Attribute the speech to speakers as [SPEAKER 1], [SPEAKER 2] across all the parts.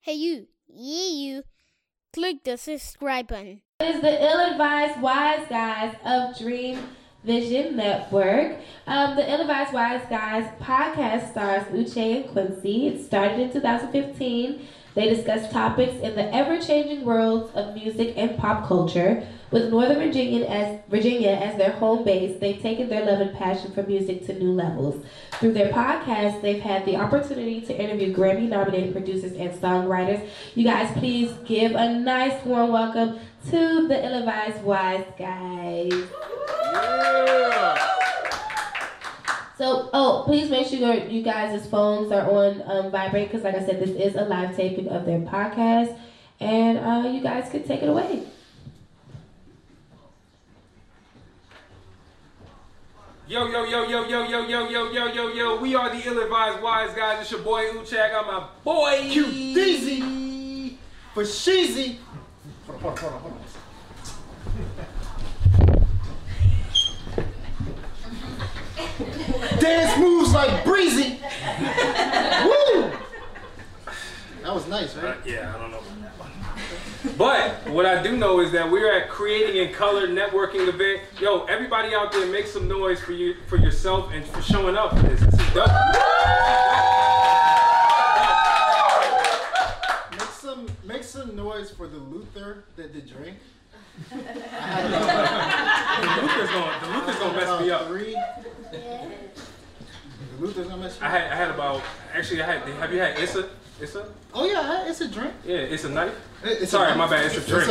[SPEAKER 1] Hey you, you, click the subscribe button.
[SPEAKER 2] It is the Ill-Advised Wise Guys of Dream Vision Network. The Ill-Advised Wise Guys podcast stars Uche and Quincy. It started in 2015. They discuss topics in the ever-changing worlds of music and pop culture. With Northern Virginia as their home base, they've taken their love and passion for music to new levels. Through their podcast, they've had the opportunity to interview Grammy-nominated producers and songwriters. You guys, please give a nice warm welcome to the Ill-Advised Wise Guys. Yeah. So, please make sure you guys' phones are on vibrate, because like I said, this is a live taping of their podcast, and you guys could take it away.
[SPEAKER 3] Yo, we are the Ill-Advised Wise Guys. It's your boy Uche. I got my boy
[SPEAKER 4] QDZ for Sheezy. Hold on. Dance moves like Breezy. Woo! That was nice, right?
[SPEAKER 3] Yeah, I don't know. But what I do know is that we're at Creating in Color networking event. Yo, everybody out there, make some noise for yourself and for showing up for this. This is dope.
[SPEAKER 4] Make some noise for the Luther that did drink.
[SPEAKER 3] The Luther's gonna mess me up.
[SPEAKER 4] The Luther's gonna mess you up.
[SPEAKER 3] I had about, actually have you had Issa? Issa?
[SPEAKER 4] Oh yeah, it's a drink.
[SPEAKER 3] Yeah, it's a knife.
[SPEAKER 4] Sorry,
[SPEAKER 3] my bad. It's a drink.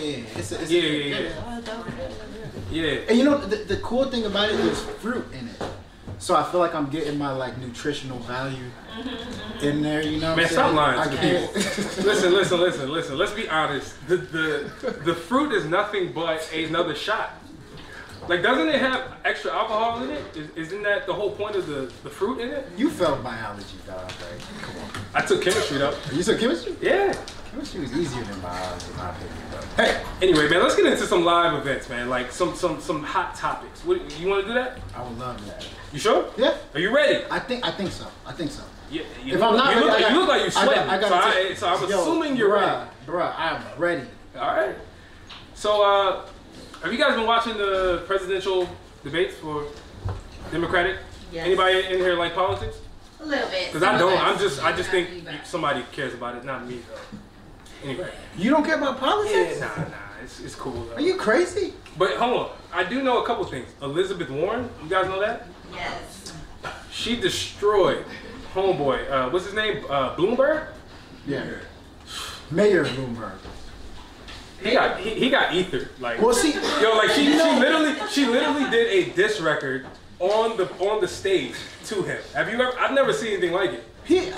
[SPEAKER 3] Yeah.
[SPEAKER 4] And you know the cool thing about it is fruit in it, so I feel like I'm getting my like nutritional value in there. You know,
[SPEAKER 3] man, stop lying to the people. Listen. Let's be honest. The fruit is nothing but another shot. Like, doesn't it have extra alcohol in it? Isn't that the whole point of the fruit in it?
[SPEAKER 4] You failed biology, dog. Right? Come on.
[SPEAKER 3] I took chemistry though.
[SPEAKER 4] You took chemistry?
[SPEAKER 3] Yeah.
[SPEAKER 4] Chemistry was easier than biology, in my opinion. Though.
[SPEAKER 3] Hey, anyway, man, let's get into some live events, man. Like some hot topics. What, you want to do that?
[SPEAKER 4] I would love that.
[SPEAKER 3] You sure?
[SPEAKER 4] Yeah.
[SPEAKER 3] Are you ready?
[SPEAKER 4] I think so.
[SPEAKER 3] Yeah.
[SPEAKER 4] If I'm not ready,
[SPEAKER 3] you look like you're sweating. So I'm assuming you're ready.
[SPEAKER 4] Bruh, I'm ready.
[SPEAKER 3] All right. So, have you guys been watching the presidential debates for Democratic?
[SPEAKER 5] Yes.
[SPEAKER 3] Anybody in here like politics?
[SPEAKER 5] A little bit.
[SPEAKER 3] Because I don't. I just think somebody cares about it, not me though. Anyway.
[SPEAKER 4] You don't care about politics?
[SPEAKER 3] Yeah, nah. It's cool though.
[SPEAKER 4] Are you crazy?
[SPEAKER 3] But hold on. I do know a couple things. Elizabeth Warren, you guys know that?
[SPEAKER 5] Yes.
[SPEAKER 3] She destroyed homeboy. What's his name? Bloomberg?
[SPEAKER 4] Yeah. Mayor Bloomberg.
[SPEAKER 3] He got ethered. Like,
[SPEAKER 4] well, see,
[SPEAKER 3] yo, like she literally did a diss record on the stage to him. I've never seen anything like it.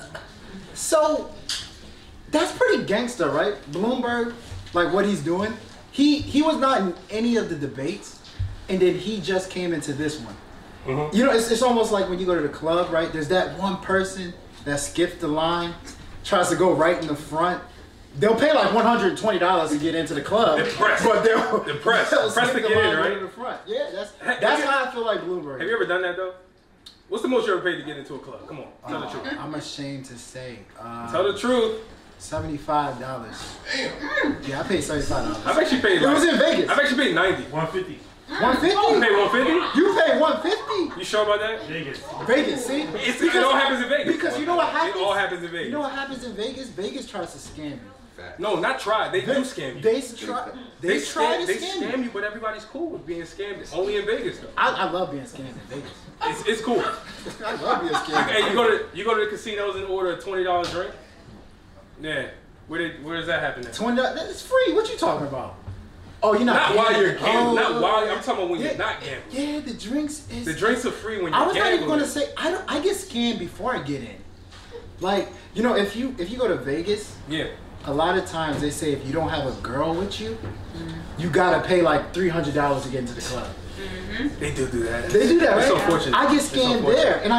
[SPEAKER 4] So that's pretty gangster, right? Bloomberg, like what he's doing. He was not in any of the debates, and then he just came into this one. Mm-hmm. You know, it's almost like when you go to the club, right? There's that one person that skips the line, tries to go right in the front. They'll pay like $120 to get into the club. But they'll
[SPEAKER 3] press to get in, right?
[SPEAKER 4] In the front. Yeah, that's how I feel like Bloomberg.
[SPEAKER 3] Have you ever done that though? What's the most you ever paid to get into a club? Come on, tell the truth.
[SPEAKER 4] I'm ashamed to say.
[SPEAKER 3] Tell the truth.
[SPEAKER 4] $75. Damn. Yeah, I paid $75.
[SPEAKER 3] I've actually paid.
[SPEAKER 4] It was in Vegas.
[SPEAKER 3] I've actually paid $90.
[SPEAKER 4] 150. 150?
[SPEAKER 3] You paid 150?
[SPEAKER 4] You paid 150?
[SPEAKER 3] You sure about that?
[SPEAKER 4] Vegas, see?
[SPEAKER 3] It all happens in Vegas.
[SPEAKER 4] Because you know what happens?
[SPEAKER 3] It all happens in Vegas.
[SPEAKER 4] You know what happens in Vegas? Vegas tries to scam you.
[SPEAKER 3] No, not try. They do scam you.
[SPEAKER 4] They try to scam
[SPEAKER 3] you, but everybody's cool with being scammed. Only in Vegas, though.
[SPEAKER 4] I love being scammed in Vegas.
[SPEAKER 3] It's cool.
[SPEAKER 4] I love being scammed.
[SPEAKER 3] Hey, you go to the casinos and order a $20 drink. Yeah, where does that happen?
[SPEAKER 4] $20? That's free. What you talking about? Oh, you're
[SPEAKER 3] not while you're gambling. Not while I'm talking about when you're not gambling.
[SPEAKER 4] Yeah, the drinks
[SPEAKER 3] are free when you're gambling.
[SPEAKER 4] I was not even gonna say I get scammed before I get in. Like, you know, if you go to Vegas,
[SPEAKER 3] yeah.
[SPEAKER 4] A lot of times they say if you don't have a girl with you, you gotta pay like $300 to get into the club.
[SPEAKER 3] Mm-hmm. They do that.
[SPEAKER 4] They do that, right?
[SPEAKER 3] It's unfortunate.
[SPEAKER 4] I get scammed there, and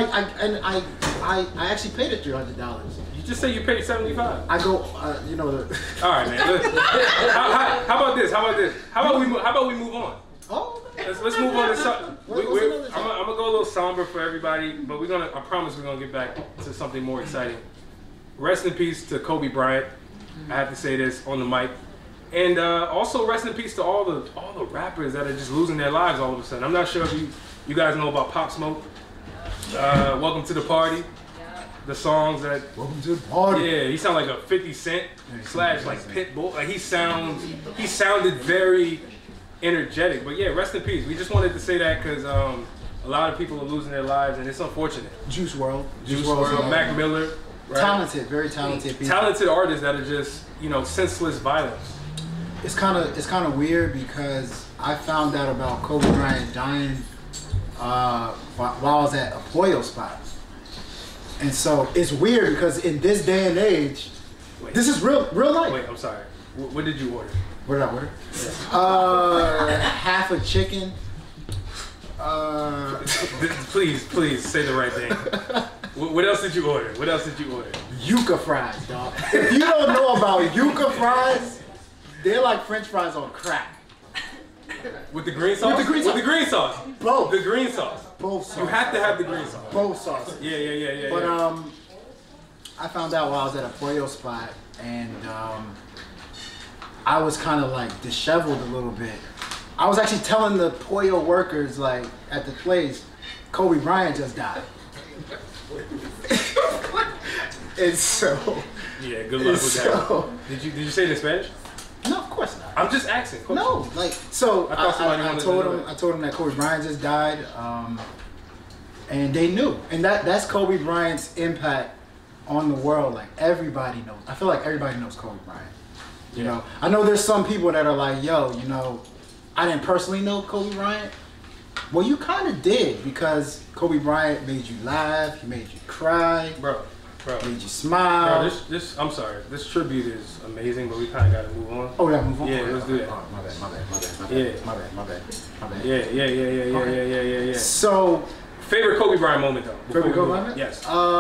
[SPEAKER 4] I actually paid the $300.
[SPEAKER 3] You just say you paid $75.
[SPEAKER 4] I go, you know.
[SPEAKER 3] All right, man. How about this? How about we move on?
[SPEAKER 4] Oh.
[SPEAKER 3] Let's move on to something. I'm gonna go a little somber for everybody, but I promise we're gonna get back to something more exciting. rest in peace to Kobe Bryant. I have to say this on the mic. And also rest in peace to all the rappers that are just losing their lives all of a sudden. I'm not sure if you guys know about Pop Smoke. Welcome to the Party. The songs that
[SPEAKER 4] Welcome to the party.
[SPEAKER 3] yeah, he sounded like a 50 Cent slash like Pitbull. Like he sounded very energetic. But yeah, rest in peace. We just wanted to say that because a lot of people are losing their lives and it's unfortunate.
[SPEAKER 4] Juice WRLD.
[SPEAKER 3] Juice WRLD, Mac Miller. Right?
[SPEAKER 4] Talented, very talented people.
[SPEAKER 3] Talented artists that are just, senseless violence.
[SPEAKER 4] It's kind of weird because I found out about Kobe Bryant dying while I was at a Pollo spot. And so it's weird because in this day and age, this is real life.
[SPEAKER 3] Wait, I'm sorry. What did you order?
[SPEAKER 4] What did I order? Half a chicken.
[SPEAKER 3] Please say the right thing. What else did you order?
[SPEAKER 4] Yuca fries, dog. If you don't know about yuca fries, they're like French fries on crack.
[SPEAKER 3] With the green sauce?
[SPEAKER 4] With the green sauce.
[SPEAKER 3] With the green sauce.
[SPEAKER 4] Both.
[SPEAKER 3] The green sauce.
[SPEAKER 4] Both sauces.
[SPEAKER 3] You have to have the green sauce.
[SPEAKER 4] Both sauces.
[SPEAKER 3] Yeah.
[SPEAKER 4] But I found out while I was at a Pollo spot, and I was kind of like disheveled a little bit. I was actually telling the Pollo workers like at the place, Kobe Bryant just died. And so
[SPEAKER 3] yeah, good luck with that. Did you say it in Spanish?
[SPEAKER 4] No, of course not.
[SPEAKER 3] I'm just asking.
[SPEAKER 4] No, like so.
[SPEAKER 3] I thought somebody wanted to know it.
[SPEAKER 4] I told him that Kobe Bryant just died, and they knew, and that's Kobe Bryant's impact on the world. Like everybody knows. I feel like everybody knows Kobe Bryant. You know, I know there's some people that are like, yo, I didn't personally know Kobe Bryant. Well, you kind of did because Kobe Bryant made you laugh, he made you cry,
[SPEAKER 3] bro,
[SPEAKER 4] made you smile.
[SPEAKER 3] Bro, this I'm sorry. This tribute is amazing, but we kind of got to move on.
[SPEAKER 4] Oh, yeah, move on.
[SPEAKER 3] Yeah, let's do that.
[SPEAKER 4] Oh, my bad.
[SPEAKER 3] Yeah.
[SPEAKER 4] So,
[SPEAKER 3] favorite Kobe Bryant moment though.
[SPEAKER 4] Favorite Kobe Bryant?
[SPEAKER 3] Yes.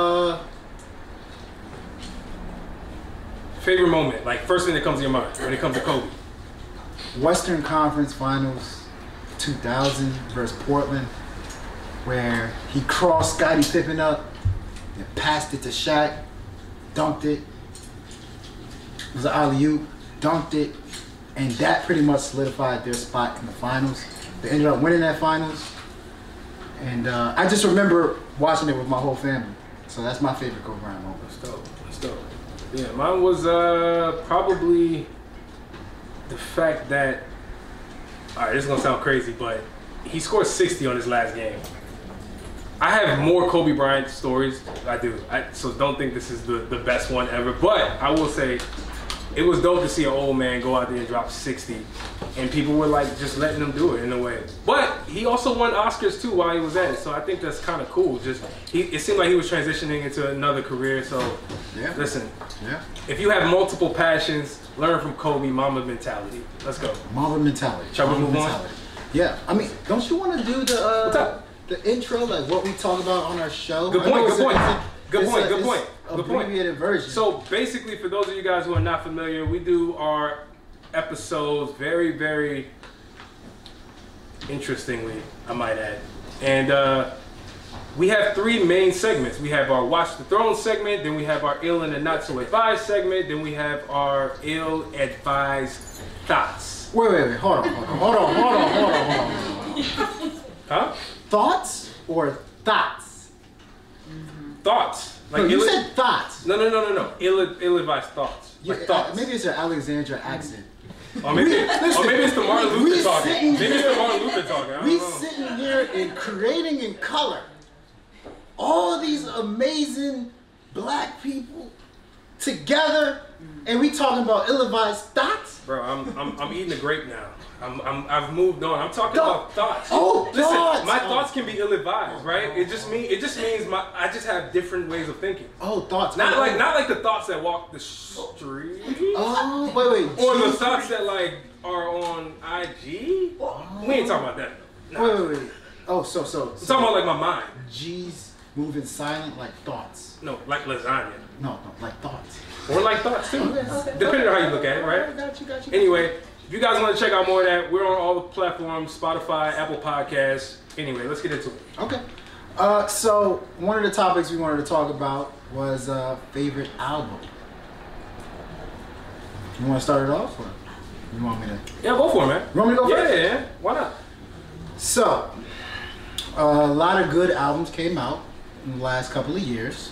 [SPEAKER 3] Favorite moment, like first thing that comes to your mind when it comes to Kobe.
[SPEAKER 4] Western Conference Finals 2000 versus Portland, where he crossed Scottie Pippen up and passed it to Shaq, dunked it. It was an alley-oop, dunked it, and that pretty much solidified their spot in the finals. They ended up winning that finals, and I just remember watching it with my whole family. So that's my favorite Kobe Bryant moment.
[SPEAKER 3] That's dope. Yeah, mine was probably the fact that, all right, this is gonna sound crazy, but he scored 60 on his last game. I have more Kobe Bryant stories. I do. So don't think this is the best one ever. But I will say, it was dope to see an old man go out there and drop 60. And people were like just letting him do it in a way. But he also won Oscars too while he was at it. So I think that's kind of cool. It seemed like he was transitioning into another career. So listen, if you have multiple passions, learn from Kobe, Mamba mentality. Let's go.
[SPEAKER 4] Mamba mentality.
[SPEAKER 3] Shall we move on?
[SPEAKER 4] Yeah. I mean, don't you want to do the intro, like what we talk about on our show?
[SPEAKER 3] Good point.
[SPEAKER 4] Abbreviated version.
[SPEAKER 3] So basically, for those of you guys who are not familiar, we do our episodes very, very interestingly, I might add. And we have three main segments. We have our Watch the Throne segment, then we have our Ill and the Not So Advised segment, then we have our Ill Advised Thoughts.
[SPEAKER 4] Wait, hold on.
[SPEAKER 3] Huh?
[SPEAKER 4] Thoughts or thoughts?
[SPEAKER 3] Thoughts.
[SPEAKER 4] Like no, you said thoughts.
[SPEAKER 3] No. Ill-advised thoughts. Like thoughts.
[SPEAKER 4] Maybe it's an Alexandra accent.
[SPEAKER 3] Or maybe it's the Martin Luther talking.
[SPEAKER 4] We sitting here and creating in color all these amazing black people together, and we talking about ill-advised thoughts.
[SPEAKER 3] Bro, I'm eating a grape now. I've moved on. I'm talking about thoughts.
[SPEAKER 4] Oh,
[SPEAKER 3] listen,
[SPEAKER 4] thoughts.
[SPEAKER 3] My thoughts can be ill-advised, right? It just means I just have different ways of thinking.
[SPEAKER 4] Oh, thoughts.
[SPEAKER 3] Not like the thoughts that walk the street.
[SPEAKER 4] Oh, wait.
[SPEAKER 3] Or the thoughts that like are on IG. We ain't talking about that.
[SPEAKER 4] Nah. Wait. Oh, so.
[SPEAKER 3] I'm talking about like my mind.
[SPEAKER 4] G's moving silent like thoughts.
[SPEAKER 3] No, like lasagna.
[SPEAKER 4] No, like thoughts.
[SPEAKER 3] Or like thoughts too. Okay. Depending on how you look at it, right?
[SPEAKER 4] Got you.
[SPEAKER 3] Anyway, if you guys want to check out more of that, we're on all the platforms, Spotify, Apple Podcasts. Anyway, let's get into it.
[SPEAKER 4] Okay. So one of the topics we wanted to talk about was favorite album. You want to start it off, or you want me to?
[SPEAKER 3] Yeah, go for it, man.
[SPEAKER 4] You want me to go first?
[SPEAKER 3] Yeah. Why not?
[SPEAKER 4] So, a lot of good albums came out in the last couple of years.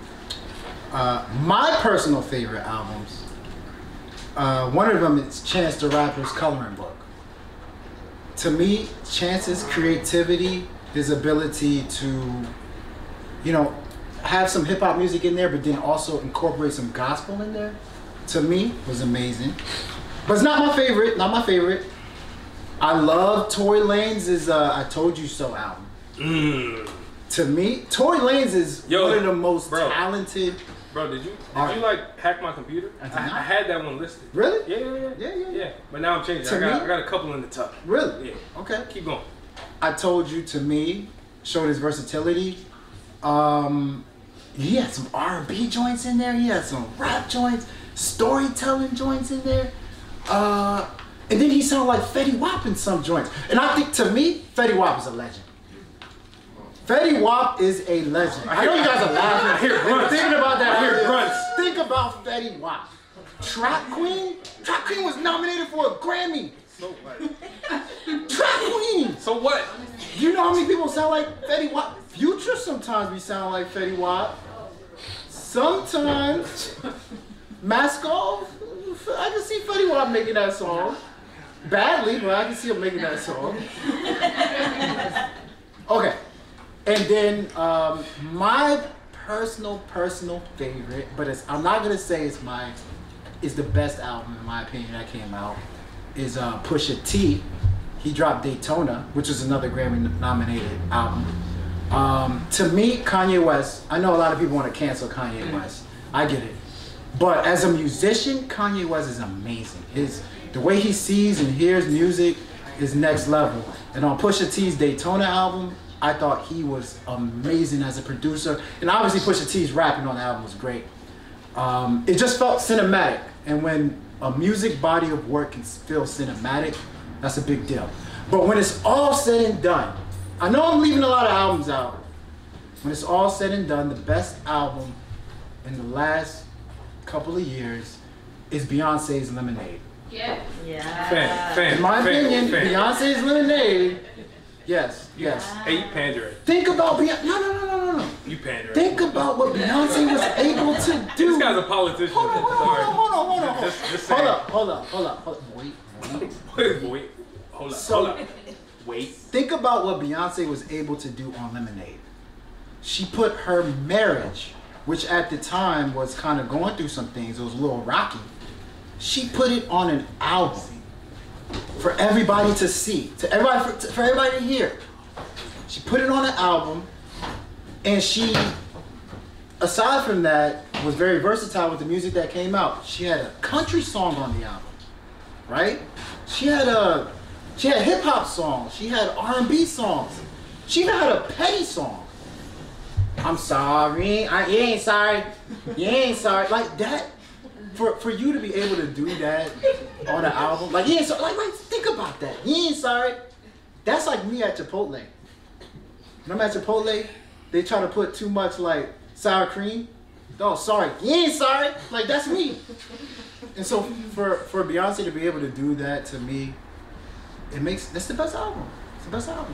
[SPEAKER 4] My personal favorite albums, one of them is Chance the Rapper's Coloring Book. To me, Chance's creativity, his ability to, have some hip hop music in there, but then also incorporate some gospel in there, to me, was amazing. But it's not my favorite, I love Tory Lanez's I Told You So album. To me, Tory Lanez is one of the most talented.
[SPEAKER 3] Bro, did you like hack my computer? I had that one listed.
[SPEAKER 4] Really?
[SPEAKER 3] Yeah. But now I'm changing. I got a couple in the tuck.
[SPEAKER 4] Really?
[SPEAKER 3] Yeah.
[SPEAKER 4] Okay.
[SPEAKER 3] Keep going.
[SPEAKER 4] I Told You, to me, showed his versatility. He had some R&B joints in there. He had some rap joints, storytelling joints in there. And then he sounded like Fetty Wap in some joints. And I think, to me, Fetty Wap is a legend. Fetty Wap is a legend. I know you guys are laughing.
[SPEAKER 3] I hear grunts.
[SPEAKER 4] Thinking about that.
[SPEAKER 3] I hear grunts.
[SPEAKER 4] Think about Fetty Wap. Trap Queen? Trap Queen was nominated for a Grammy.
[SPEAKER 3] So what?
[SPEAKER 4] Trap Queen!
[SPEAKER 3] So what?
[SPEAKER 4] You know how many people sound like Fetty Wap? Future sometimes we sound like Fetty Wap. Sometimes Mask Off, I can see Fetty Wap making that song. Badly, but I can see him making that song. Okay. And then my personal favorite, but I'm not gonna say it's the best album in my opinion that came out, is Pusha T. He dropped Daytona, which is another Grammy nominated album. To me, Kanye West, I know a lot of people want to cancel Kanye West. I get it. But as a musician, Kanye West is amazing. The way he sees and hears music is next level. And on Pusha T's Daytona album, I thought he was amazing as a producer. And obviously Pusha T's rapping on the album was great. It just felt cinematic. And when a music body of work can feel cinematic, that's a big deal. But when it's all said and done, I know I'm leaving a lot of albums out. When it's all said and done, the best album in the last couple of years is Beyonce's Lemonade.
[SPEAKER 2] Yeah.
[SPEAKER 3] Fan.
[SPEAKER 4] In my opinion,
[SPEAKER 3] fan.
[SPEAKER 4] Beyonce's Lemonade. Yes.
[SPEAKER 3] Hey, you pandering.
[SPEAKER 4] Think about Beyonce. No.
[SPEAKER 3] You pandering.
[SPEAKER 4] Think about what Beyonce was able to do.
[SPEAKER 3] This guy's a politician.
[SPEAKER 4] Hold on.
[SPEAKER 3] Just
[SPEAKER 4] Hold up. Wait.
[SPEAKER 3] Hold up. Wait.
[SPEAKER 4] Think about what Beyonce was able to do on Lemonade. She put her marriage, which at the time was kind of going through some things, it was a little rocky. She put it on an album for everybody to see, for everybody to hear. She put it on an album, and she, aside from that, was very versatile with the music that came out. She had a country song on the album, right? She had hip hop songs. She had R&B songs. She even had a petty song. I'm sorry. You ain't sorry. You ain't sorry. Like that. For you to be able to do that on an album, like you ain't sorry. Like think about that. You ain't sorry. That's like me at Chipotle. When I'm at Chipotle, they try to put too much like sour cream. Oh, sorry. You ain't sorry. Like that's me. And so for Beyonce to be able to do that, to me, that's the best album. It's the best album.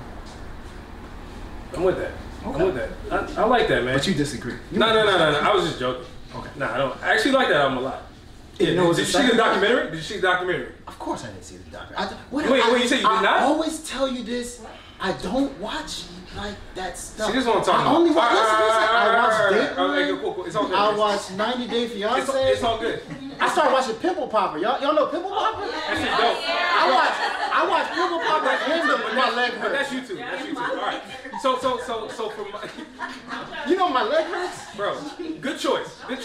[SPEAKER 3] I'm with that.
[SPEAKER 4] Okay.
[SPEAKER 3] I'm with that. I like that, man.
[SPEAKER 4] But you disagree.
[SPEAKER 3] No. I was just joking.
[SPEAKER 4] Okay.
[SPEAKER 3] No, I don't. I actually like that album a lot.
[SPEAKER 4] You know,
[SPEAKER 3] Did you see the documentary? Did you see the documentary?
[SPEAKER 4] Of course I didn't see the documentary.
[SPEAKER 3] Wait, you said you did not?
[SPEAKER 4] I always tell you this. I don't watch like that stuff.
[SPEAKER 3] See, this is what I'm talking
[SPEAKER 4] I
[SPEAKER 3] about.
[SPEAKER 4] only watch, listen, I watch
[SPEAKER 3] Okay,
[SPEAKER 4] Dateline.
[SPEAKER 3] cool. It's all good.
[SPEAKER 4] I watch 90 Day Fiance.
[SPEAKER 3] It's all good.
[SPEAKER 4] I started watching Pimple Popper. Y'all know Pimple Popper?
[SPEAKER 3] That's dope.
[SPEAKER 4] I watch Pimple Popper and my leg
[SPEAKER 3] But that's
[SPEAKER 4] hurts.
[SPEAKER 3] YouTube. All right. So for my,
[SPEAKER 4] You know my leg hurts?
[SPEAKER 3] bro, good choice.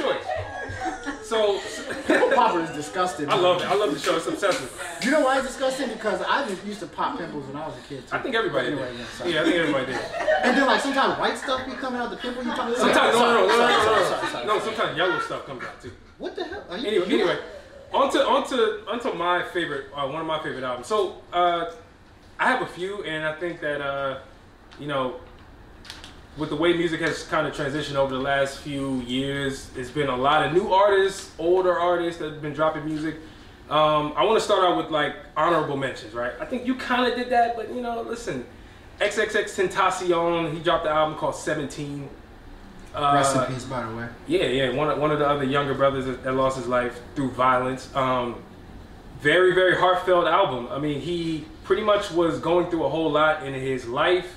[SPEAKER 3] So
[SPEAKER 4] Pimple Popper is disgusting.
[SPEAKER 3] I love it. I love the show. It's obsessive.
[SPEAKER 4] You know why it's disgusting? Because I just used to pop pimples when I was a kid too.
[SPEAKER 3] I think everybody did.
[SPEAKER 4] Anyway, yeah, sorry.
[SPEAKER 3] Yeah, I think everybody did.
[SPEAKER 4] And then like sometimes white stuff be coming out the pimple. You talking
[SPEAKER 3] Sometimes
[SPEAKER 4] Sorry.
[SPEAKER 3] no. Sometimes yellow stuff comes out too.
[SPEAKER 4] What the hell? Are you,
[SPEAKER 3] Anyway, onto my favorite, one of my favorite albums. So I have a few, and I think that with the way music has kind of transitioned over the last few years, there's been a lot of new artists, older artists that have been dropping music. I want to start out with like honorable mentions, right? I think you kind of did that, but you know, listen, XXXTentacion, he dropped an album called 17.
[SPEAKER 4] Rest in peace, by the way.
[SPEAKER 3] Yeah, one of the other younger brothers that lost his life through violence. Very, very heartfelt album. I mean, he pretty much was going through a whole lot in his life.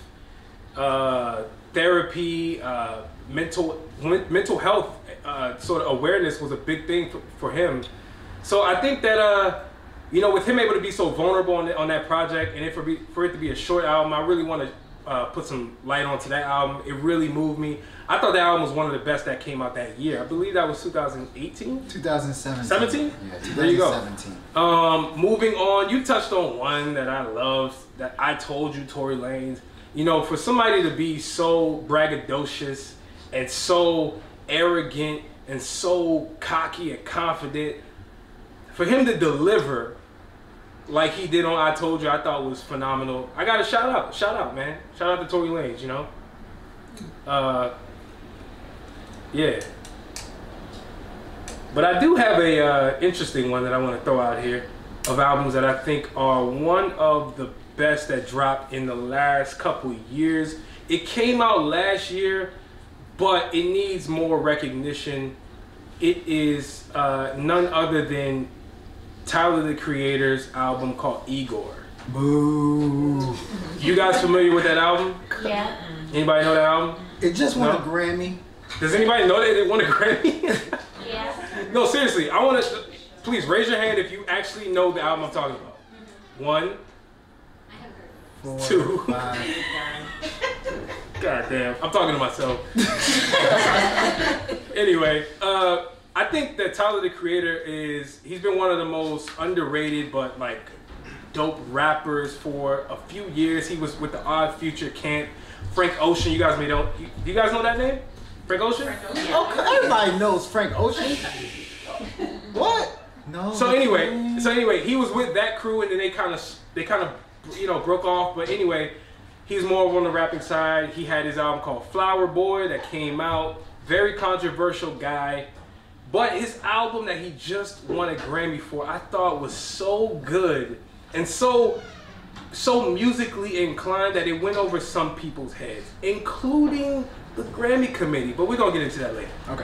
[SPEAKER 3] Therapy, mental health sort of awareness was a big thing for him. So I think that you know, with him able to be so vulnerable on that project, and for it to be a short album, I really want to put some light onto that album. It really moved me. I thought that album was one of the best that came out that year. I believe that was 2018?
[SPEAKER 4] 2017.
[SPEAKER 3] 17?
[SPEAKER 4] Yeah, 2017.
[SPEAKER 3] There you go. Moving on, you touched on one that I loved, that I Told You, Tory Lanez. You know, for somebody to be so braggadocious and so arrogant and so cocky and confident, for him to deliver like he did on I Told You, I thought was phenomenal. I got to shout out, man. Shout out to Tory Lanez, you know. Yeah. But I do have a interesting one that I want to throw out here of albums that I think are one of the best that dropped in the last couple years. It came out last year, but it needs more recognition. It is none other than Tyler the Creator's album called Igor.
[SPEAKER 4] Boo.
[SPEAKER 3] You guys familiar with that album?
[SPEAKER 1] Yeah.
[SPEAKER 3] Anybody know that album?
[SPEAKER 4] It just won
[SPEAKER 3] No?
[SPEAKER 4] a Grammy.
[SPEAKER 3] Does anybody know that it won a Grammy?
[SPEAKER 1] Yeah.
[SPEAKER 3] No, seriously, I want to, please raise your hand if you actually know the album I'm talking about. 1, 2.
[SPEAKER 4] 5.
[SPEAKER 3] God damn, I'm talking to myself. Anyway, I think that Tyler the Creator he's been one of the most underrated but like dope rappers for a few years. He was with the Odd Future Camp. Frank Ocean, you guys may know. Do you guys know that name? Frank Ocean?
[SPEAKER 4] Oh, everybody knows Frank Ocean. What? No.
[SPEAKER 3] So anyway, he was with that crew, and then they kind of you know, broke off. But anyway, he's more on the rapping side. He had his album called Flower Boy that came out. Very controversial guy. But his album that he just won a Grammy for, I thought was so good and so musically inclined that it went over some people's heads, including the Grammy committee. But we're gonna get into that later.
[SPEAKER 4] Okay.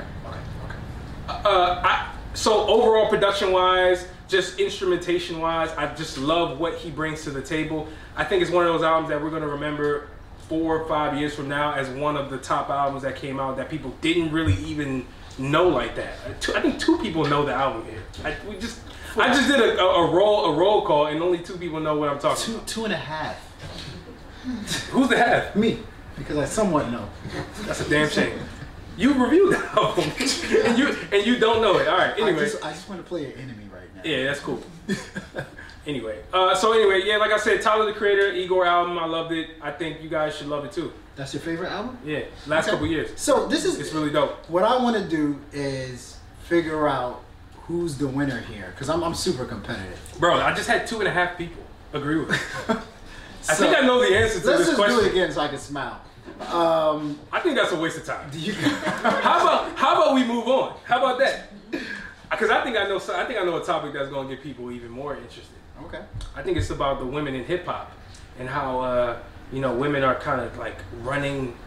[SPEAKER 3] So overall production-wise, just instrumentation-wise, I just love what he brings to the table. I think it's one of those albums that we're gonna remember 4 or 5 years from now as one of the top albums that came out that people didn't really even know like that. I think 2 people know the album here. I just did a roll call, and only 2 people know what I'm talking about.
[SPEAKER 4] 2.5.
[SPEAKER 3] Who's the half?
[SPEAKER 4] Me, because I somewhat know.
[SPEAKER 3] That's a damn shame. You reviewed the album, and you don't know it. All right. Anyway,
[SPEAKER 4] I just want to play an enemy right now.
[SPEAKER 3] yeah, that's cool. Anyway, yeah, like I said, Tyler the Creator, Igor album, I loved it. I think you guys should love it too.
[SPEAKER 4] That's your favorite album?
[SPEAKER 3] Yeah, last couple years.
[SPEAKER 4] So
[SPEAKER 3] It's really dope.
[SPEAKER 4] What I want to do is figure out who's the winner here, because I'm super competitive.
[SPEAKER 3] Bro, I just had 2.5 people agree with it. I think I know the answer to
[SPEAKER 4] let's
[SPEAKER 3] this
[SPEAKER 4] just
[SPEAKER 3] question.
[SPEAKER 4] do it again so I can smile.
[SPEAKER 3] I think that's a waste of time.
[SPEAKER 4] Do you?
[SPEAKER 3] How about we move on? How about that? Because I think I know a topic that's gonna get people even more interested.
[SPEAKER 4] Okay.
[SPEAKER 3] I think it's about the women in hip hop and how you know, women are kind of like running.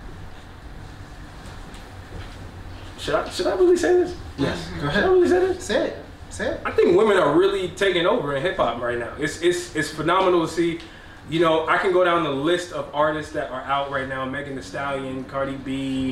[SPEAKER 3] Should I really say this?
[SPEAKER 4] Yes. Go
[SPEAKER 3] Should I
[SPEAKER 4] ahead.
[SPEAKER 3] really say this?
[SPEAKER 4] Say it. Say it.
[SPEAKER 3] I think women are really taking over in hip hop right now. It's phenomenal to see. You know, I can go down the list of artists that are out right now: Megan Thee Stallion, Cardi B,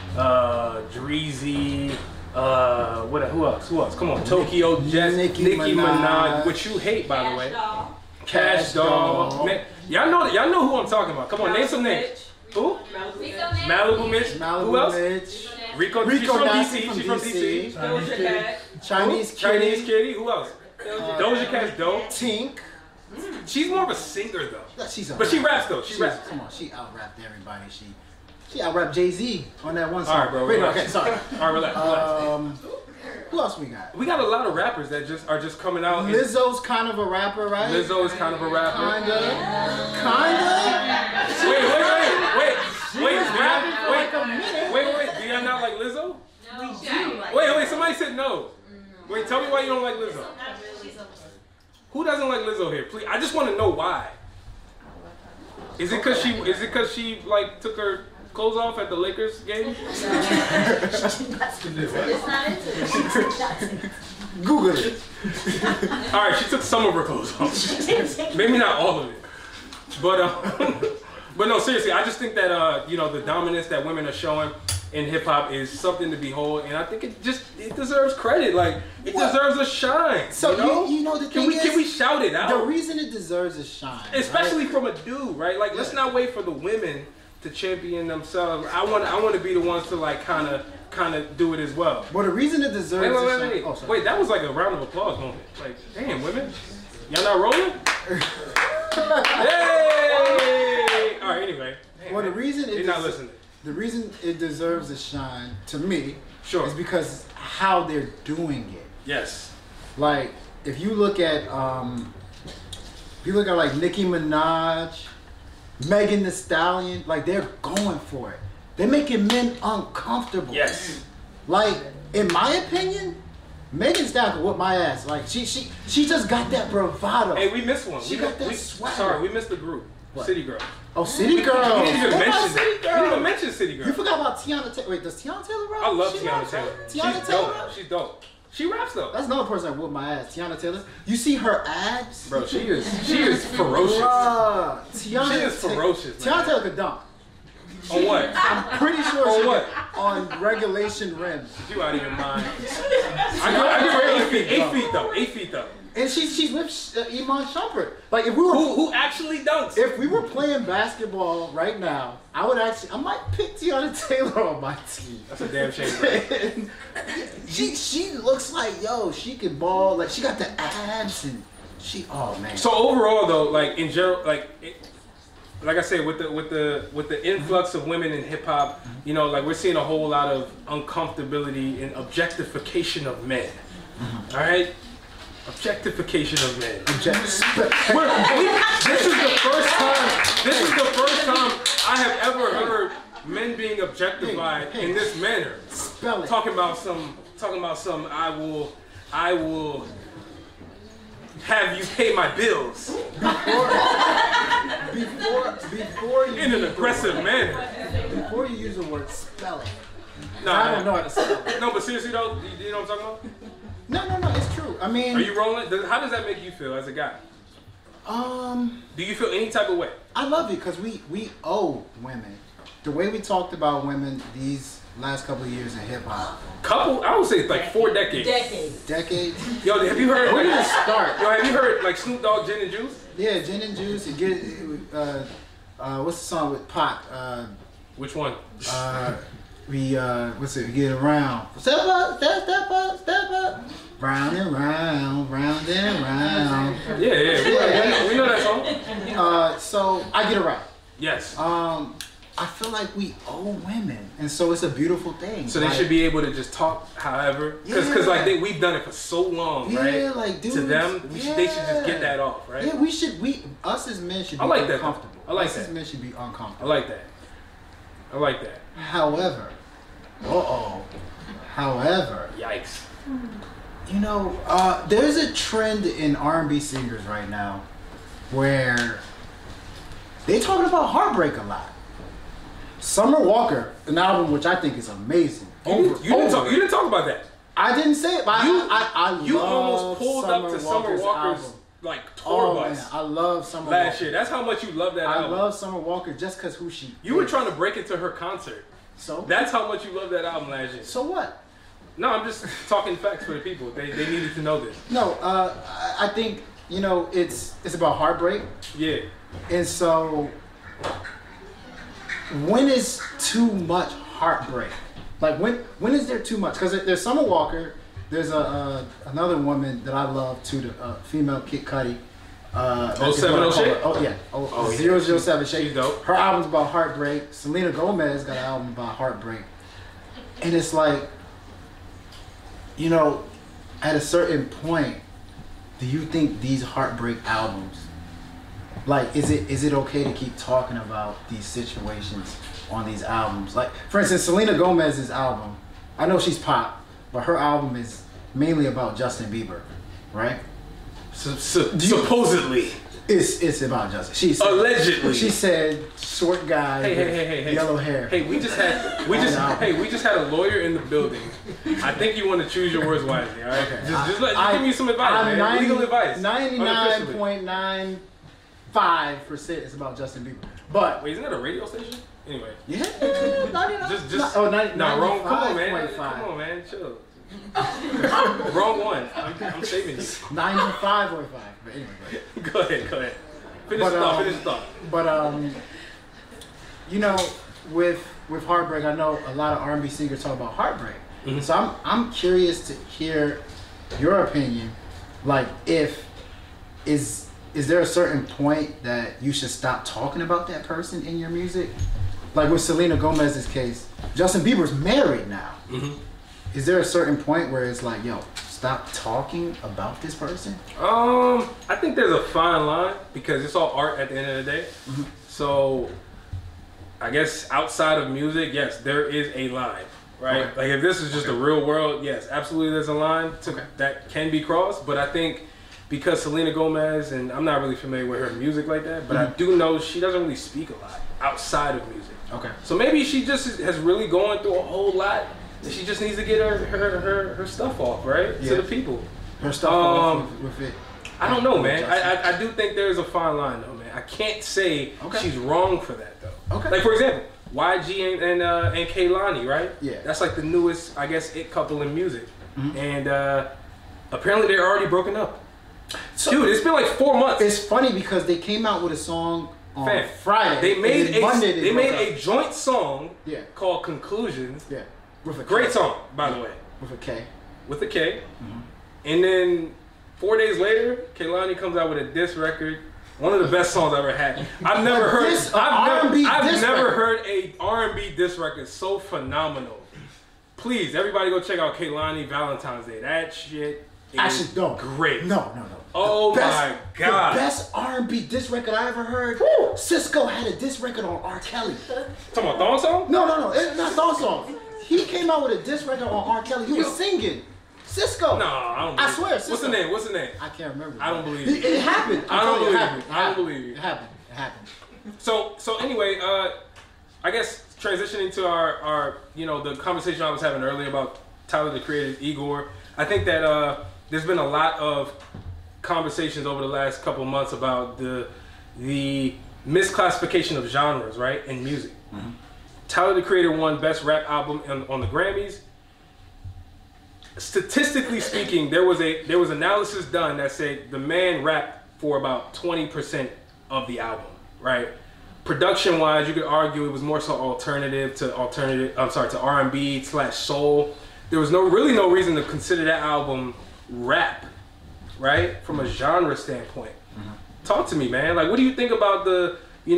[SPEAKER 3] Dreezy. Who else? Come on, Tokyo Jets,
[SPEAKER 4] Nicki
[SPEAKER 3] Nicki
[SPEAKER 4] Minaj.
[SPEAKER 3] Minaj, which you hate, by the way. Cash
[SPEAKER 4] Doll.
[SPEAKER 3] Doll. Man, y'all know who I'm talking about. Come on, name some names. Who? Malibu Mitch. Who else?
[SPEAKER 4] Mitch.
[SPEAKER 3] Rico. She's from DC. She's from DC.
[SPEAKER 4] Chinese
[SPEAKER 3] Chinese Kitty. Who else? Doja Cat's dope.
[SPEAKER 4] Tink.
[SPEAKER 3] She's more of a singer though.
[SPEAKER 4] But
[SPEAKER 3] she raps though. She raps.
[SPEAKER 4] Come on, she out-rapped everybody. She out-rapped Jay-Z on that one song.
[SPEAKER 3] All right, bro.
[SPEAKER 4] Wait,
[SPEAKER 3] Relax.
[SPEAKER 4] okay, sorry.
[SPEAKER 3] All right, relax.
[SPEAKER 4] Who else we got?
[SPEAKER 3] We got a lot of rappers that are just coming out.
[SPEAKER 4] Lizzo's kind of a rapper, right?
[SPEAKER 3] Lizzo is kind of a rapper.
[SPEAKER 4] Kinda.
[SPEAKER 3] Wait. Wait. Do y'all not like Lizzo? Wait. Somebody said no. Wait, tell me why you don't like Lizzo. Who doesn't like Lizzo here? Please, I just want to know why. Is it because she like took her clothes off at the Lakers game?
[SPEAKER 4] Google it.
[SPEAKER 3] All right, she took some of her clothes off. Maybe not all of it. But no, seriously, I just think that the dominance that women are showing in hip hop is something to behold, and I think it deserves credit. Like it deserves a shine.
[SPEAKER 4] So you know the thing
[SPEAKER 3] can we shout it out?
[SPEAKER 4] The reason it deserves a shine,
[SPEAKER 3] especially from a dude, right? Like let's not wait for the women to champion themselves. I want to be the ones to like kind of do it as well.
[SPEAKER 4] But the reason it deserves a shine. Oh,
[SPEAKER 3] wait, that was like a round of applause moment. Like, damn, women, y'all not rolling? Yay! All right, anyway.
[SPEAKER 4] Well, the reason
[SPEAKER 3] you're not listening.
[SPEAKER 4] The reason it deserves a shine to me,
[SPEAKER 3] is
[SPEAKER 4] because how they're doing it.
[SPEAKER 3] Yes.
[SPEAKER 4] Like if you look at like Nicki Minaj, Megan Thee Stallion, like they're going for it. They're making men uncomfortable.
[SPEAKER 3] Yes.
[SPEAKER 4] Like in my opinion, Megan Thee Stallion could whoop my ass. Like she just got that bravado.
[SPEAKER 3] Hey, we missed one.
[SPEAKER 4] She got that swagger.
[SPEAKER 3] Sorry, we missed the group.
[SPEAKER 4] What?
[SPEAKER 3] City Girl.
[SPEAKER 4] Oh, City Girl.
[SPEAKER 3] You didn't even mention
[SPEAKER 4] City Girl.
[SPEAKER 3] You didn't even mention City Girl.
[SPEAKER 4] You forgot about Tiana Taylor. Wait, does Tiana Taylor rap?
[SPEAKER 3] I love Tiana Taylor.
[SPEAKER 4] Tiana Taylor?
[SPEAKER 3] Dope. She's dope. She raps though.
[SPEAKER 4] That's another person that whooped my ass. Tiana Taylor. You see her abs?
[SPEAKER 3] Bro, she is ferocious.
[SPEAKER 4] Bruh,
[SPEAKER 3] She is ferocious.
[SPEAKER 4] Tiana Taylor could dunk.
[SPEAKER 3] On what?
[SPEAKER 4] I'm pretty sure
[SPEAKER 3] On
[SPEAKER 4] she
[SPEAKER 3] what?
[SPEAKER 4] on regulation rims.
[SPEAKER 3] You out of your mind. I give her 8 feet. 8 feet though. 8 feet though.
[SPEAKER 4] And she's with Iman Shumpert. Like if we were
[SPEAKER 3] who actually dunks.
[SPEAKER 4] If we were playing basketball right now, I might pick Tiana Taylor on my team.
[SPEAKER 3] That's a damn shame.
[SPEAKER 4] she looks like she can ball. Like she got the abs and oh man.
[SPEAKER 3] So overall though, like in general, like I said, with the influx of women in hip hop, like we're seeing a whole lot of uncomfortability and objectification of men. All right. Objectification of men. This is the first time I have ever heard men being objectified in this manner.
[SPEAKER 4] Spell it.
[SPEAKER 3] Talking about some I will have you pay my bills.
[SPEAKER 4] Before you
[SPEAKER 3] in an aggressive manner.
[SPEAKER 4] Before you use the word spell it.
[SPEAKER 3] No,
[SPEAKER 4] I don't know how to spell it.
[SPEAKER 3] No, but seriously though, you know what I'm talking about?
[SPEAKER 4] No, it's true. I mean,
[SPEAKER 3] are you rolling? How does that make you feel as a guy?
[SPEAKER 4] Do
[SPEAKER 3] you feel any type of way?
[SPEAKER 4] I love it because we owe women. The way we talked about women these last couple of years in hip hop.
[SPEAKER 3] I would say like 4 decades.
[SPEAKER 4] Decades.
[SPEAKER 3] Yo, have you heard?
[SPEAKER 4] Where did it start?
[SPEAKER 3] Yo, have you heard like Snoop Dogg, Gin and Juice?
[SPEAKER 4] Yeah, Gin and Juice. What's the song with Pac?
[SPEAKER 3] Which one?
[SPEAKER 4] We get around. Step up, step up, step up. Round and round, round and round.
[SPEAKER 3] Yeah. We know that song.
[SPEAKER 4] So I get around.
[SPEAKER 3] Yes.
[SPEAKER 4] I feel like we owe women, and so it's a beautiful thing.
[SPEAKER 3] So they should be able to just talk, however, because like we've done it for so long, right?
[SPEAKER 4] Yeah, like dude.
[SPEAKER 3] To them, they should just get that off, right?
[SPEAKER 4] Yeah, us as men should be uncomfortable.
[SPEAKER 3] I like
[SPEAKER 4] us
[SPEAKER 3] that.
[SPEAKER 4] As men should be uncomfortable.
[SPEAKER 3] I like that.
[SPEAKER 4] However,
[SPEAKER 3] yikes.
[SPEAKER 4] There's a trend in R&B singers right now where they talking about heartbreak a lot. Summer Walker, an album which I think is amazing.
[SPEAKER 3] You didn't talk about that.
[SPEAKER 4] I didn't say it, but I
[SPEAKER 3] you almost pulled up to Summer Walker's
[SPEAKER 4] album.
[SPEAKER 3] like tour bus.
[SPEAKER 4] Man, I love Summer Walker.
[SPEAKER 3] Last year. That's how much you love that album.
[SPEAKER 4] I love Summer Walker just because who she
[SPEAKER 3] You were trying to break into her concert.
[SPEAKER 4] So?
[SPEAKER 3] That's how much you love that album last year.
[SPEAKER 4] So what?
[SPEAKER 3] No, I'm just talking facts for the people. They needed to know this.
[SPEAKER 4] No, I think, it's about heartbreak.
[SPEAKER 3] Yeah.
[SPEAKER 4] And so, when is too much heartbreak? Like, when is there too much? Because there's Summer Walker, there's another woman that I love too, the female Kid Cudi.
[SPEAKER 3] 070 Shake?
[SPEAKER 4] Oh, yeah. 007 Shake.
[SPEAKER 3] She's dope.
[SPEAKER 4] Her album's about heartbreak. Selena Gomez got an album about heartbreak. And it's like, at a certain point, do you think these heartbreak albums, like, is it okay to keep talking about these situations on these albums. Like, for instance, Selena Gomez's album. I know she's pop, but her album is mainly about Justin Bieber, right?
[SPEAKER 3] Supposedly.
[SPEAKER 4] It's about Justin. She said,
[SPEAKER 3] allegedly.
[SPEAKER 4] She said short guy with yellow hair.
[SPEAKER 3] Hey, we just had a lawyer in the building. I think you want to choose your words wisely, all right?
[SPEAKER 4] Okay.
[SPEAKER 3] Just give me some advice, man. Legal advice.
[SPEAKER 4] 99.95% is about Justin Bieber. But
[SPEAKER 3] wait, isn't that a radio station? Anyway.
[SPEAKER 4] Yeah.
[SPEAKER 3] Wrong. Come on, man. Come on, man. Chill. Wrong one. I'm saving you.
[SPEAKER 4] 95.5. But anyway,
[SPEAKER 3] go ahead. Finish the thought.
[SPEAKER 4] But you know, with heartbreak, I know a lot of R&B singers talk about heartbreak. Mm-hmm. So I'm curious to hear your opinion. Like, is there a certain point that you should stop talking about that person in your music? Like with Selena Gomez's case, Justin Bieber's married now. Mm-hmm. Is there a certain point where it's like, yo, stop talking about this person?
[SPEAKER 3] I think there's a fine line because it's all art at the end of the day. Mm-hmm. So I guess outside of music, yes, there is a line, right? Okay. Like if this is just the real world, yes, absolutely there's a line that can be crossed. But I think because Selena Gomez, and I'm not really familiar with her music like that, but I do know she doesn't really speak a lot outside of music. Okay. So maybe she just has really gone through a whole lot. She just needs to get her stuff off, right? Yeah. To the people.
[SPEAKER 4] Her stuff off with it.
[SPEAKER 3] I don't know, man. I do think there's a fine line, though, man. I can't say she's wrong for that, though. Okay. Like, for example, YG and Kehlani, right? Yeah. That's like the newest, I guess, it couple in music. Mm-hmm. And apparently they're already broken up. So, dude, it's been like 4 months.
[SPEAKER 4] It's funny because they came out with a song on Friday.
[SPEAKER 3] They made a joint song called Conclusions. Yeah.
[SPEAKER 4] With a
[SPEAKER 3] great song, by the way.
[SPEAKER 4] With a K.
[SPEAKER 3] With a K. Mm-hmm. And then 4 days later, Kehlani comes out with a diss record. One of the best songs I've ever had. I've never heard a R&B diss record so phenomenal. Please, everybody go check out Kehlani Valentine's Day. That shit is great.
[SPEAKER 4] No.
[SPEAKER 3] Oh my God.
[SPEAKER 4] The best R&B diss record I ever heard. Woo! Cisco had a diss record on R. Kelly.
[SPEAKER 3] Talking about Thong Song?
[SPEAKER 4] No. It's not Thong Song. He came out with a diss record on R. Kelly. He was singing. Cisco.
[SPEAKER 3] No, I don't believe
[SPEAKER 4] I swear, Cisco.
[SPEAKER 3] What's the name?
[SPEAKER 4] I can't remember.
[SPEAKER 3] I don't believe it.
[SPEAKER 4] It happened.
[SPEAKER 3] I don't believe it.
[SPEAKER 4] It happened.
[SPEAKER 3] So anyway, I guess transitioning to our the conversation I was having earlier about Tyler, the Creator's Igor. I think that there's been a lot of conversations over the last couple of months about the misclassification of genres, right, in music. Mm-hmm. Tyler, the Creator won Best Rap Album on the Grammys. Statistically speaking, there was analysis done that said the man rapped for about 20% of the album, right? Production-wise, you could argue it was more so alternative to R&B / soul. There was no reason to consider that album rap, right? From a genre standpoint. Mm-hmm. Talk to me, man. Like, what do you think about the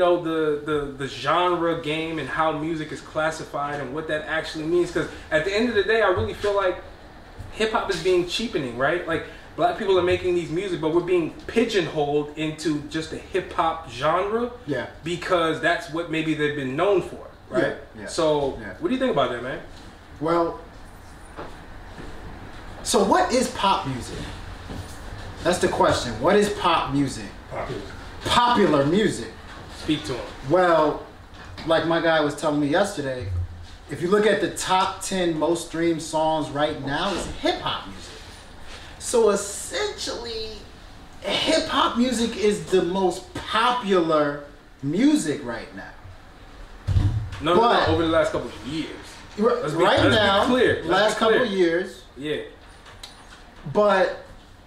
[SPEAKER 3] genre game and how music is classified and what that actually means? Because at the end of the day, I really feel like hip-hop is being cheapening, right? Like, black people are making these music, but we're being pigeonholed into just a hip-hop genre because that's what maybe they've been known for, right? Yeah. So what do you think about that, man?
[SPEAKER 4] Well, so what is pop music? That's the question. What is pop music? Popular music.
[SPEAKER 3] Speak to him.
[SPEAKER 4] Well, like my guy was telling me yesterday, if you look at the top 10 most streamed songs right now, it's hip-hop music. So essentially, hip-hop music is the most popular music right now.
[SPEAKER 3] No, over the last couple of years.
[SPEAKER 4] Let's be clear. Last couple of years.
[SPEAKER 3] Yeah.
[SPEAKER 4] But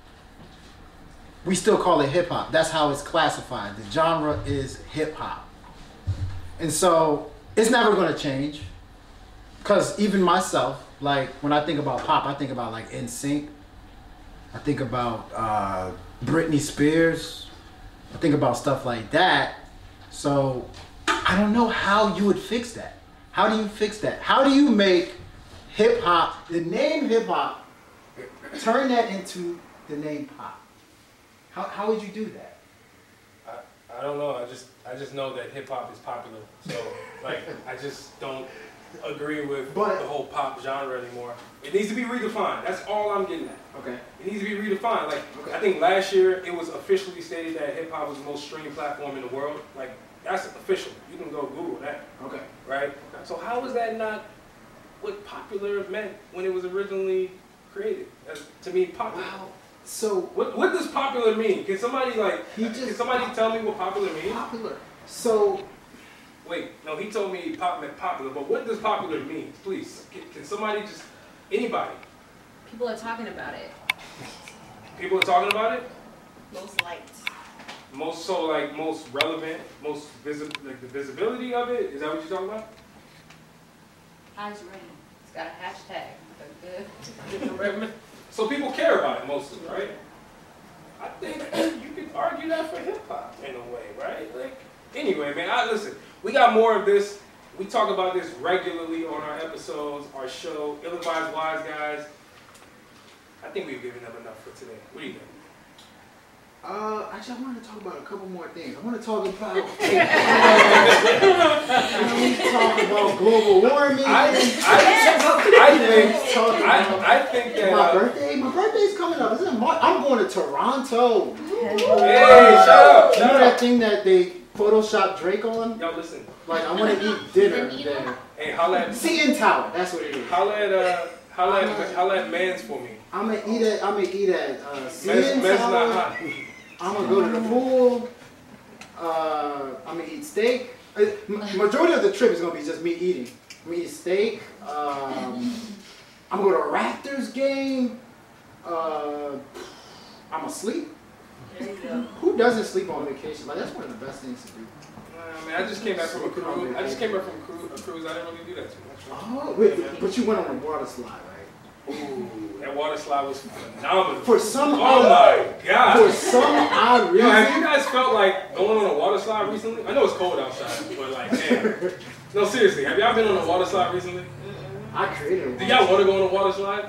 [SPEAKER 4] we still call it hip-hop. That's how it's classified. The genre is hip-hop. And so it's never going to change. Because even myself, like when I think about pop, I think about like NSYNC. I think about Britney Spears. I think about stuff like that. So I don't know how you would fix that. How do you fix that? How do you make hip-hop, the name hip-hop, turn that into the name pop? How would you do that?
[SPEAKER 5] I
[SPEAKER 3] I don't know. I just know that hip hop is popular. So like I just don't agree with the whole pop genre anymore. It needs to be redefined. That's all I'm getting at.
[SPEAKER 4] Okay.
[SPEAKER 3] It needs to be redefined. Like I think last year it was officially stated that hip hop was the most streamed platform in the world. Like that's official. You can go Google that.
[SPEAKER 4] Okay.
[SPEAKER 3] Right? So how is that not what popular meant when it was originally created? To me, popular.
[SPEAKER 4] Wow. So
[SPEAKER 3] what does popular mean? Can somebody can somebody tell me what popular means?
[SPEAKER 4] Popular. So
[SPEAKER 3] wait, no, he told me pop meant popular, but what does popular mean? Please, can somebody just anybody?
[SPEAKER 5] People are talking about it.
[SPEAKER 3] People are talking about it.
[SPEAKER 5] Most liked.
[SPEAKER 3] Most relevant, most visible, like the visibility of it. Is that what you're talking about?
[SPEAKER 5] Eyes ready. It's got a hashtag. Good.
[SPEAKER 3] So people care about it mostly, right? I think you could argue that for hip hop in a way, right? Like, anyway, man, listen. We got more of this. We talk about this regularly on our episodes, our show, Ill-Advised Wise Guys. I think we've given them enough for today. What do you think?
[SPEAKER 4] Actually, I wanted to talk about a couple more things. I want to talk about. Global warming.
[SPEAKER 3] I think that
[SPEAKER 4] my birthday's coming up. Isn't it March? I'm going to Toronto.
[SPEAKER 3] Hey, shut up!
[SPEAKER 4] You know that thing that they Photoshop Drake on?
[SPEAKER 3] Yo, listen.
[SPEAKER 4] Like I want to eat dinner there.
[SPEAKER 3] Hey, holla at
[SPEAKER 4] CN Tower. That's what it is.
[SPEAKER 3] Holla at Mans for me.
[SPEAKER 4] I'm gonna eat at CN
[SPEAKER 3] Mans
[SPEAKER 4] Tower.
[SPEAKER 3] not hot.
[SPEAKER 4] I'm gonna go to the pool. I'm gonna eat steak. Majority of the trip is gonna be just me eating. I'm gonna eat steak. I'm gonna go to a Raptors game. I'm gonna sleep.
[SPEAKER 5] There you go.
[SPEAKER 4] Who doesn't sleep on vacation? Like that's one of the best things to do.
[SPEAKER 3] I mean, I just came back from a cruise. I didn't really do that too much.
[SPEAKER 4] Oh, wait, but you went on a water slide, right?
[SPEAKER 3] Ooh, that water slide was phenomenal.
[SPEAKER 4] For some
[SPEAKER 3] oh my god.
[SPEAKER 4] For some odd reason.
[SPEAKER 3] Yo, have you guys felt like going on a water slide recently? I know it's cold outside, but like, damn. No, seriously, have y'all been on a water slide recently?
[SPEAKER 4] I created one.
[SPEAKER 3] Do y'all want to go on a water slide?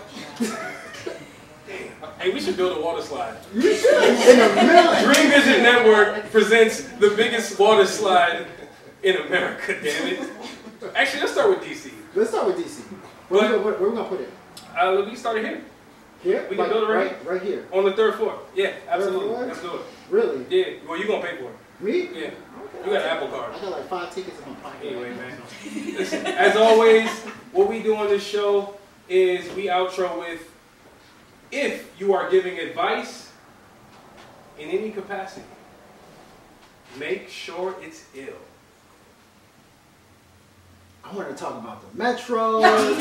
[SPEAKER 3] Hey, we should build a water slide.
[SPEAKER 4] You should. In the middle.
[SPEAKER 3] Dream Vision Network presents the biggest water slide in America, damn it. Actually, let's start with DC.
[SPEAKER 4] Let's start with DC. Where we going to put it?
[SPEAKER 3] We can start it here.
[SPEAKER 4] Here?
[SPEAKER 3] We can build it
[SPEAKER 4] right here.
[SPEAKER 3] On the 3rd floor. Yeah, absolutely. Let's do it.
[SPEAKER 4] Really?
[SPEAKER 3] Yeah. Well, you going to pay for it.
[SPEAKER 4] Me?
[SPEAKER 3] Yeah.
[SPEAKER 4] Okay.
[SPEAKER 3] You got an Apple Card.
[SPEAKER 4] I got like 5 tickets in my pocket.
[SPEAKER 3] Anyway, man. Listen, as always, what we do on this show is we outro with, if you are giving advice in any capacity, make sure it's ill.
[SPEAKER 4] I want to talk about the metro.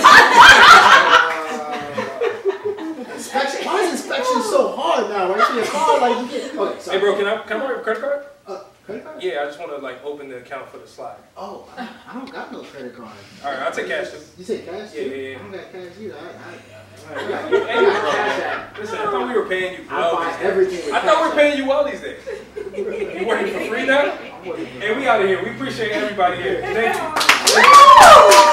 [SPEAKER 4] Inspection. Why is inspection so hard now? Right? See, it's hard, like you get. Okay, sorry.
[SPEAKER 3] Hey, bro, can I borrow your credit card?
[SPEAKER 4] Credit card?
[SPEAKER 3] Yeah, I just want to open the account for the slide.
[SPEAKER 4] Oh, I don't got no credit card.
[SPEAKER 3] All right, I'll take cash too.
[SPEAKER 4] You say cash?
[SPEAKER 3] Yeah.
[SPEAKER 4] I don't got cash either.
[SPEAKER 3] Listen, I thought we were paying you
[SPEAKER 4] I
[SPEAKER 3] well
[SPEAKER 4] buy
[SPEAKER 3] these days.
[SPEAKER 4] everything with
[SPEAKER 3] I thought we were
[SPEAKER 4] cash.
[SPEAKER 3] paying you well these days. You working for free now? And we out of here. We appreciate everybody here. Thank you.